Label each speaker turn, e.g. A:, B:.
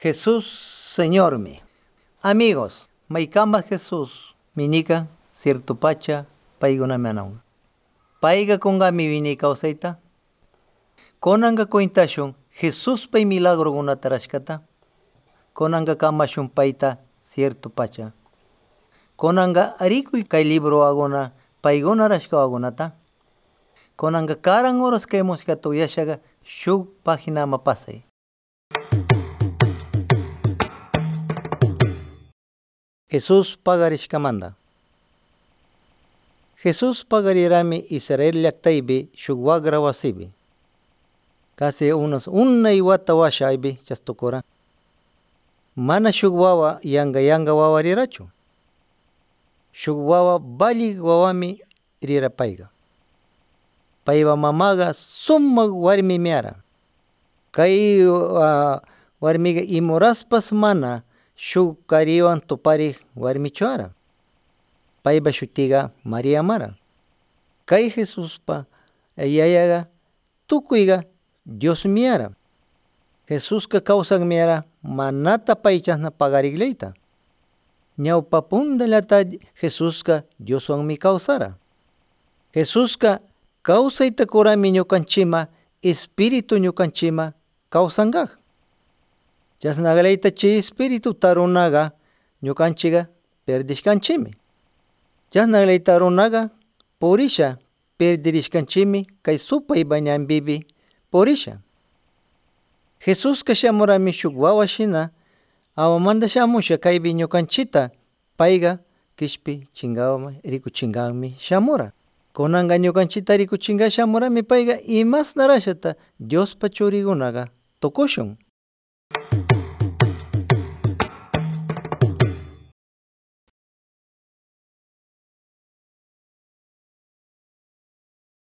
A: Jesús Señor mi. Amigos, maikamba Jesús, minika, cierto pacha, paiguna menaun. Paiga konga mi vini kausaita. Konanga kointashun, Jesús pay milagro guna tarashkata. Konanga kamashun paita, cierto pacha. Konanga arikuy kay libro agona, paiguna rashka agonata. Konanga karan horas que hemos tuyashaga, shuk página mapasay. Jesús pagarishkamanda. Jesús pagarirami Israel llaktaybi shukwagra wasibi. Casi unos una iwata washaybi chastukura. Mana shukwawa yanga wawarirachu. Shukwawa bali wawami rira paiga. Paiva mamaga summa warmi miara. Kay warmiga imoraspas mana shuk kariwan tupari warmi chuara. Paiba shutiga María Mara. Kay Jesús pa yayaga tukuiga Dios miara. Jesús ka kausan miara manata paichasna pagarigleita. Ñaupa pundalata Jesús ka Dios wan mi kausara. Jesús ka kausaita kurami ñukanchima espíritu ñukanchima kausangaj. Chasnagleita chi espíritu tarunaga ñukanchiga perdishkanchimi. Chasnagleita runaga purisha perdirishkanchimi kay supay bañan bibi purisha. Jesús ka shamurami shuk wawa shina awamanda shamusha kaybi ñukanchita paiga kishpi chingawma riku chingawmi shamura. Konanga ñukanchita riku chinga shamurami paiga imas narashata Dios pachurigunaga tokushun.